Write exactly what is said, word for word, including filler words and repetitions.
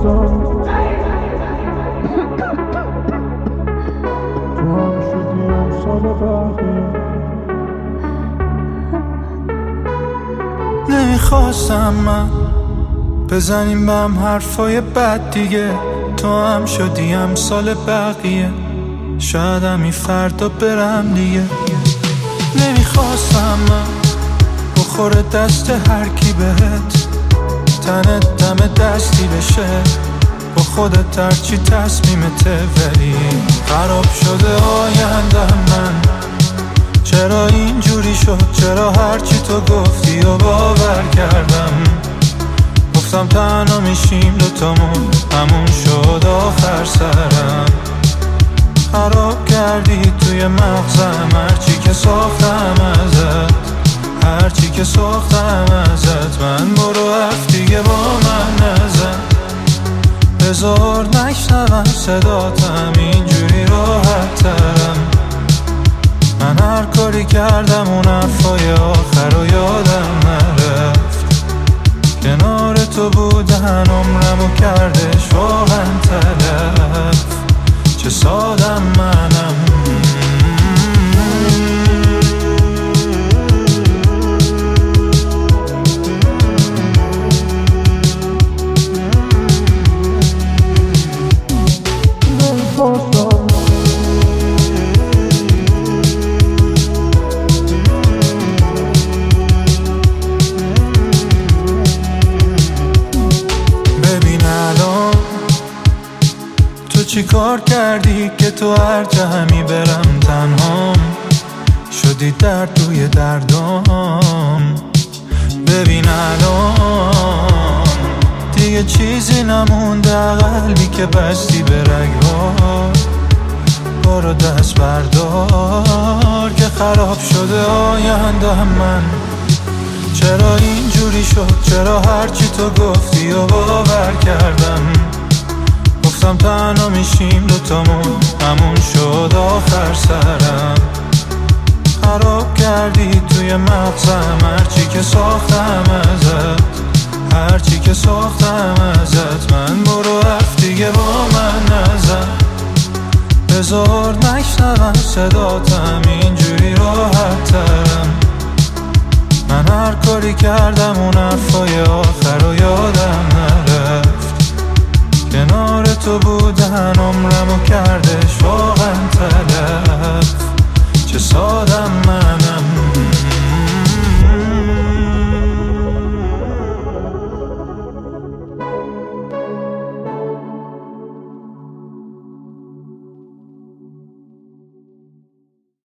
خواستم تو هم شدی امسال بقیه. نمیخواستم من بزنیم به هم حرفای بد دیگه، تو هم شدی امسال بقیه، شاید همی فردا برم دیگه. نمیخواستم من بخوره دست هر کی بهت، تنت دم دستی بشه با خودت هرچی تصمیمته، ولی خراب شده آینده من. چرا اینجوری شد؟ چرا هرچی تو گفتی و باور کردم؟ گفتم تنها میشیم دوتامون، همون شد آخر سرم. خراب کردی توی مغزم هرچی که ساختم ازت، هرچی که ساختم ازت. من برو حرف دیگه با من نزن، بذار نشنون صداتم، اینجوری راحت ترم. من هر کاری کردم اون حرفای آخر رو یادم نرفت، کنار تو بودن عمرمو کردش واقعا تلف. چه سادم منم. چی کار کردی که تو هر جا همی برم تنهام شدی درد توی دردام؟ ببین الان دیگه چیزی نمونده، قلبی که بستی به رگ‌ها. برو دست بردار که خراب شده آینده من. چرا اینجوری شد؟ چرا هرچی تو گفتی و باور کردم؟ گفتم تنها میشیم دوتامون، همون شد آخر سرم. خراب کردی توی مغزم هرچی که ساختم ازت، هرچی که ساختم ازت. من برو حرف دیگه با من نزن، بذار نشنون صداتم، اینجوری راحت ترم. من هر کاری کردم اون حرفای آخر رو یادم نرفت، کنار تو بودن عمرمو کرد